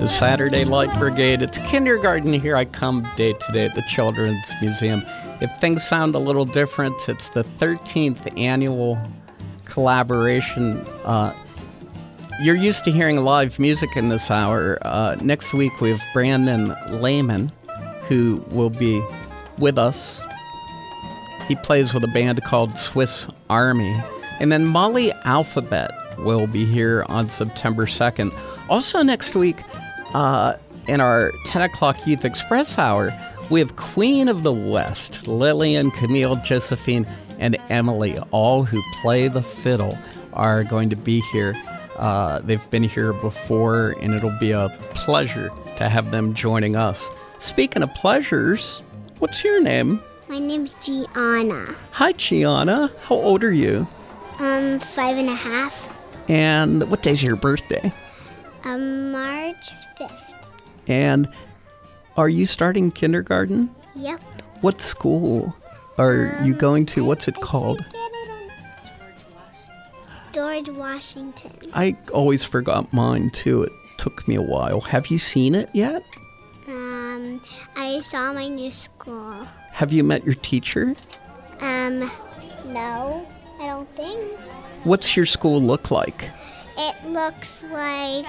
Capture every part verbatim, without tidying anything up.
Saturday Light Brigade. It's kindergarten. Here I come day to day at the Children's Museum. If things sound a little different, it's the thirteenth annual collaboration. Uh, you're used to hearing live music in this hour. Uh, next week we have Brandon Lehman, who will be with us. He plays with a band called Swiss Army. And then Molly Alphabet will be here on September second. Also next week, uh, in our ten o'clock Youth Express hour, we have Queen of the West, Lillian, Camille, Josephine, and Emily, all who play the fiddle, are going to be here. Uh, they've been here before, and it'll be a pleasure to have them joining us. Speaking of pleasures, what's your name? My name's Gianna. Hi, Gianna. How old are you? Um, five and a half. And what day's your birthday? Um, March fifth. And are you starting kindergarten? Yep. What school are um, you going to? I, What's it I called? George Washington. I always forgot mine, too. It took me a while. Have you seen it yet? Um, I saw my new school. Have you met your teacher? Um, no, I don't think. What's your school look like? It looks like...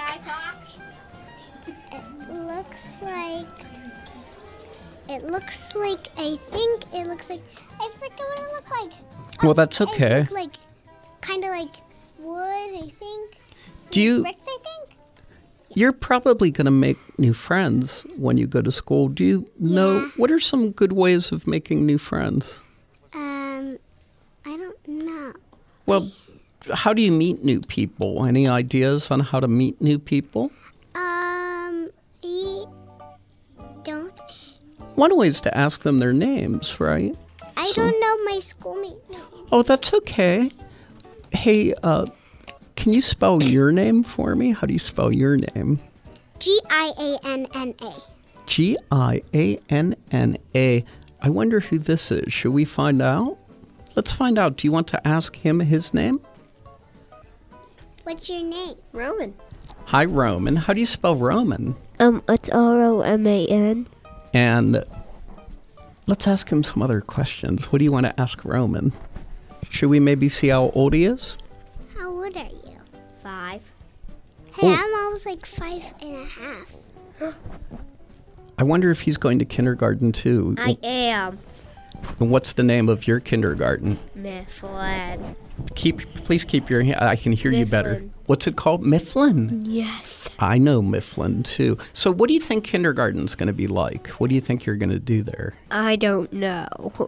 It looks like... It looks like... I think it looks like... I forget what it looks like. Well, that's okay. It looks like... Kind of like wood, I think. Do you... Bricks, I think. You're probably going to make new friends when you go to school. Do you know... Yeah. What are some good ways of making new friends? Um, I don't know. Well... How do you meet new people? Any ideas on how to meet new people? Um, I don't. One way is to ask them their names, right? I So- don't know my schoolmate name. Oh, that's okay. Hey, uh, can you spell your name for me? How do you spell your name? G I A N N A. G I A N N A. I wonder who this is. Should we find out? Let's find out. Do you want to ask him his name? What's your name? Roman. Hi, Roman. How do you spell Roman? Um, it's R O M A N. And let's ask him some other questions. What do you want to ask Roman? Should we maybe see how old he is? How old are you? Five. Hey, Oh. I'm almost like five and a half. I wonder if he's going to kindergarten too. I am. And what's the name of your kindergarten? Mifflin. Keep, please keep your hand. I can hear you better. Mifflin. What's it called? Mifflin. Yes. I know Mifflin too. So, what do you think kindergarten's going to be like? What do you think you're going to do there? I don't know.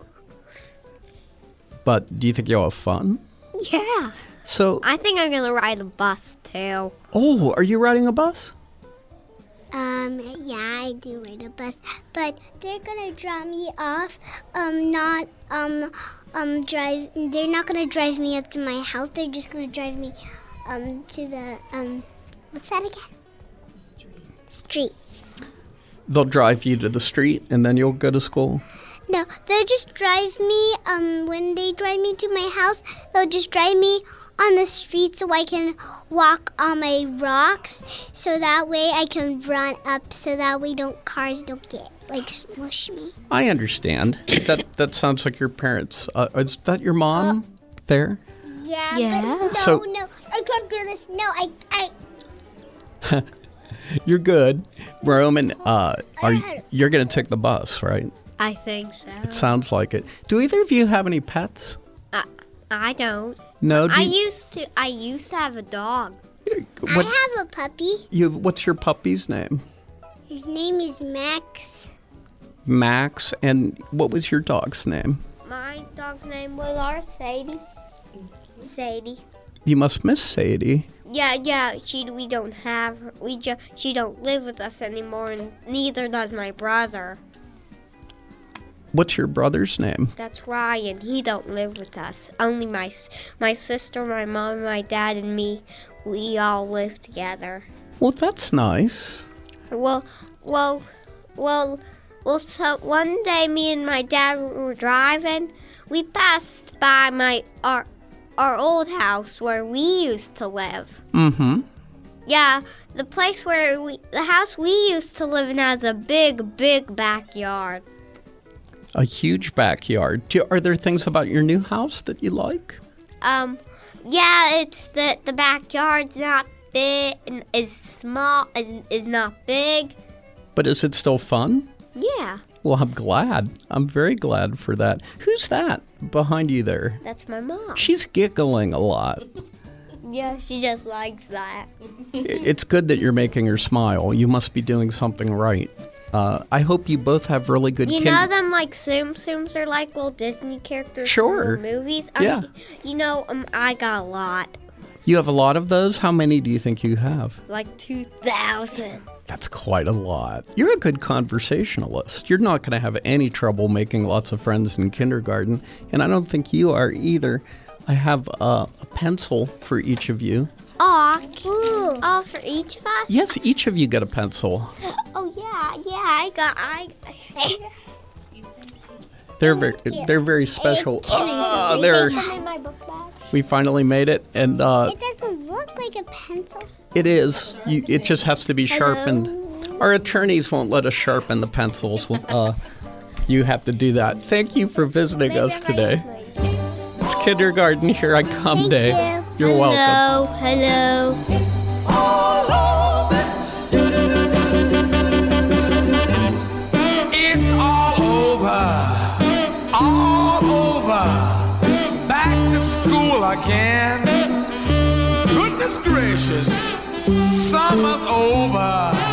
But do you think you'll have fun? Yeah. So, I think I'm gonna ride a bus too. oh, are you riding a bus? Um, yeah, I do ride a bus, but they're gonna drop me off. Um, not um, um, drive. They're not gonna drive me up to my house. They're just gonna drive me, um, to the um, what's that again? Street. Street. They'll drive you to the street and then you'll go to school? No, they'll just drive me. Um, when they drive me to my house, they'll just drive me on the street so I can walk on my rocks. So that way I can run up. So that way don't cars don't get like smush me. I understand. That that sounds like your parents. Uh, is that your mom there? Yeah. Yeah. But no, So- no, I can't do this. No, I, I. You're good. Roman, uh, are I- you're going to take the bus, right? I think so. It sounds like it. Do either of you have any pets? I, I don't. No. Do I you, used to. I used to have a dog. what, I have a puppy. you, what's your puppy's name? His name is Max. Max. And what was your dog's name? My dog's name was our Sadie. Sadie. You must miss Sadie. Yeah, yeah. She. We don't have her. We just. She don't live with us anymore, and neither does my brother. What's your brother's name? That's Ryan. He don't live with us. Only my s- my sister, my mom, my dad, and me. We all live together. Well, that's nice. Well, well, well, well. So one day, me and my dad were driving. We passed by my our our old house where we used to live. Mm-hmm. Yeah, the place where we, the house we used to live in has a big, big backyard. A huge backyard. Do, are there things about your new house that you like? Um, yeah, it's that the backyard's not big, is small, is, is not big. But is it still fun? Yeah. Well, I'm glad. I'm very glad for that. Who's that behind you there? That's my mom. She's giggling a lot. Yeah, she just likes that. It's good that you're making her smile. You must be doing something right. Uh, I hope you both have really good You kin- know them like Tsum Tsums are like little Disney characters Sure. from movies? Yeah. Um, you know, um, I got a lot. You have a lot of those? How many do you think you have? Like two thousand. That's quite a lot. You're a good conversationalist. You're not going to have any trouble making lots of friends in kindergarten, and I don't think you are either. I have uh, a pencil for each of you. Aw, cute. All for each of us? Yes, each of you get a pencil. Oh, yeah, yeah, I got, I... They're very, they're very special. Ah, there. in my book bag. We finally made it, and uh, It doesn't look like a pencil. it is. You, it just has to be sharpened. Our attorneys won't let us sharpen the pencils. Uh, you have to do that. Thank you for visiting us today. It's kindergarten. Here I come Thank day. you. You're welcome. Hello, hello. It's all over, all over. Back to school again. Goodness gracious, summer's over.